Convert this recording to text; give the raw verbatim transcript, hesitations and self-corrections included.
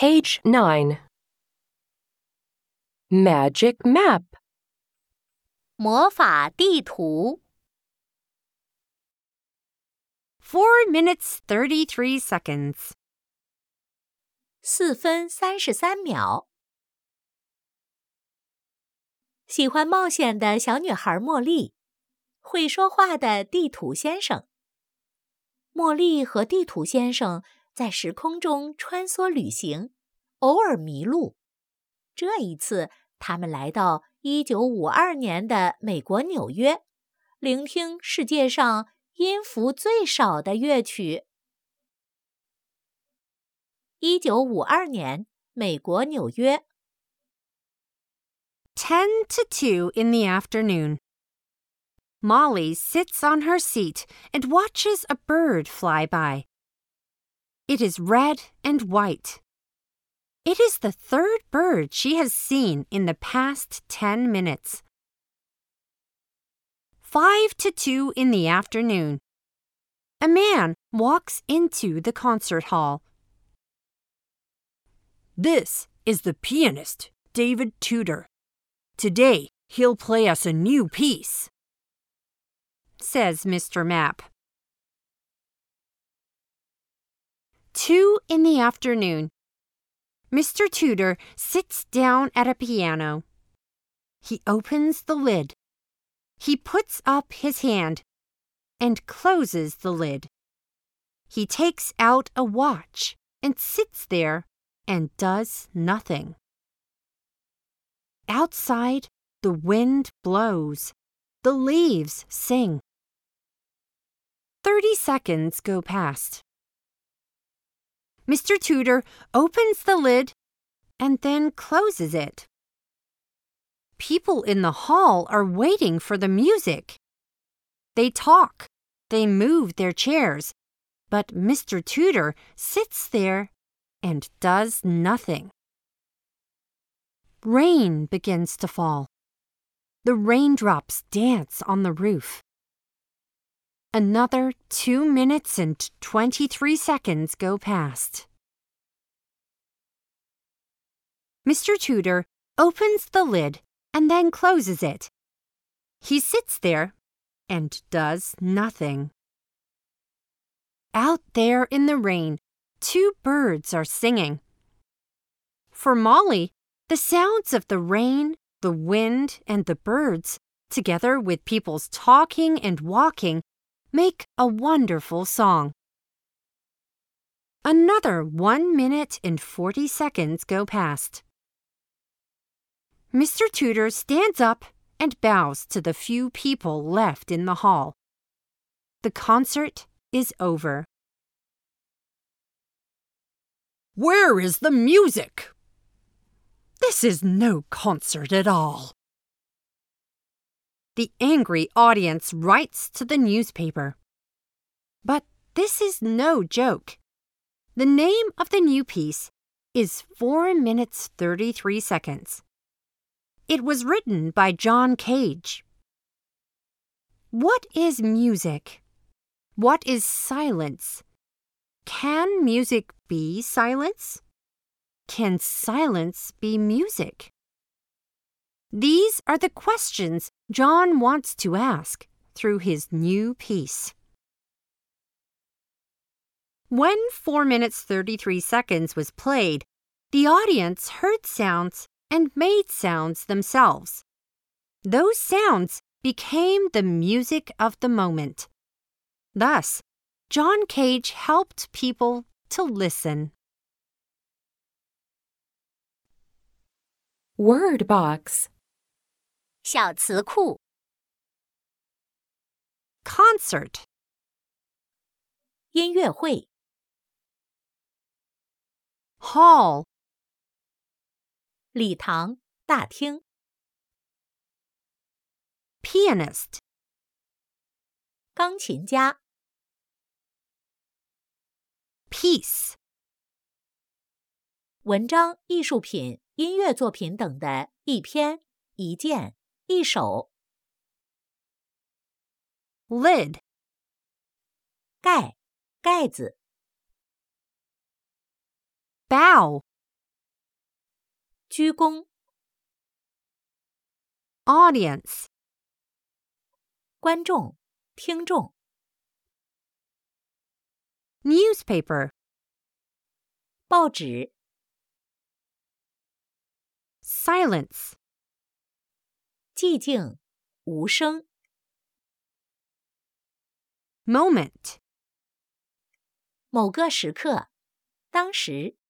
Page nine. Magic map. 魔法地图 Four minutes thirty-three seconds. 四分三十三秒。喜欢冒险的小女孩茉莉，会说话的地图先生。茉莉和地图先生在时空中穿梭旅行，偶尔迷路。这一次，他们来到一九五二年的美国纽约，聆听世界上音符最少的乐曲。一九五二年，美国纽约。 Ten to two in the afternoon. Molly sits on her seat and watches a bird fly by. It is red and white. It is the third bird she has seen in the past ten minutes. Five to two in the afternoon. A man walks into the concert hall. This is the pianist, David Tudor. Today, he'll play us a new piece, says Mister Mapp. Two in the afternoon. Mister Tudor sits down at a piano. He opens the lid. He puts up his hand and closes the lid. He takes out a watch and sits there and does nothing. Outside, the wind blows. The leaves sing. Thirty seconds go past. Mister Tudor opens the lid and then closes it. People in the hall are waiting for the music. They talk. They move their chairs. But Mister Tudor sits there and does nothing. Rain begins to fall. The raindrops dance on the roof. Another two minutes and twenty-three seconds go past. Mister Tudor opens the lid and then closes it. He sits there and does nothing. Out there in the rain, two birds are singing. For Molly, the sounds of the rain, the wind, and the birds, together with people's talking and walking, make a wonderful song. Another one minute and forty seconds go past. Mister Tudor stands up and bows to the few people left in the hall. The concert is over. Where is the music? This is no concert at all. The angry audience writes to the newspaper. But this is no joke. The name of the new piece is four minutes thirty-three seconds. It was written by John Cage. What is music? What is silence? Can music be silence? Can silence be music? These are the questions John wants to ask through his new piece. When four minutes thirty-three seconds was played, the audience heard sounds and made sounds themselves. Those sounds became the music of the moment. Thus, John Cage helped people to listen. Word box. 小词库 Concert. 音乐会 Hall. 礼堂大厅 Pianist. 钢琴家 Piece. 文章、艺术品、音乐作品等的一篇、一件、一首 Lid. 盖、盖子 Bow. 鞠躬。 Audience. 观众、听众。 Newspaper. 报纸。 Silence. 寂静、无声。 Moment. 某个时刻，当时。